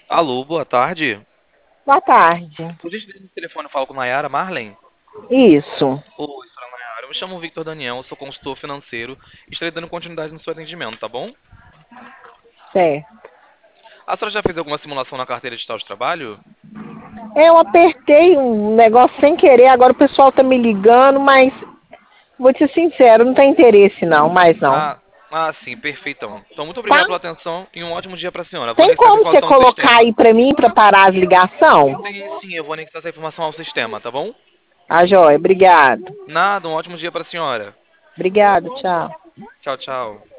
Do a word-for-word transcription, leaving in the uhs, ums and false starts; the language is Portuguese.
Alô, boa tarde. Boa tarde. Por gentileza, esse telefone eu falo com Nayara Marlen. Isso. Oi, senhora Nayara. Eu me chamo Victor Daniel, eu sou consultor financeiro. Estarei dando continuidade no seu atendimento, tá bom? Certo. A senhora já fez alguma simulação na carteira digital de trabalho? Eu apertei um negócio sem querer, agora o pessoal tá me ligando, mas vou te ser sincero, não tem interesse não, mais não. Ah, ah, sim, perfeitão. Então, muito Tá? obrigado pela atenção e um ótimo dia para a senhora. Vou Tem anexar essa como você informação ao colocar sistema. aí pra mim pra parar as ligação? Sim, sim, eu vou anexar essa informação ao sistema, tá bom? Ah, joia, obrigado. Nada, um ótimo dia para a senhora. Obrigado, tchau. Tchau, tchau.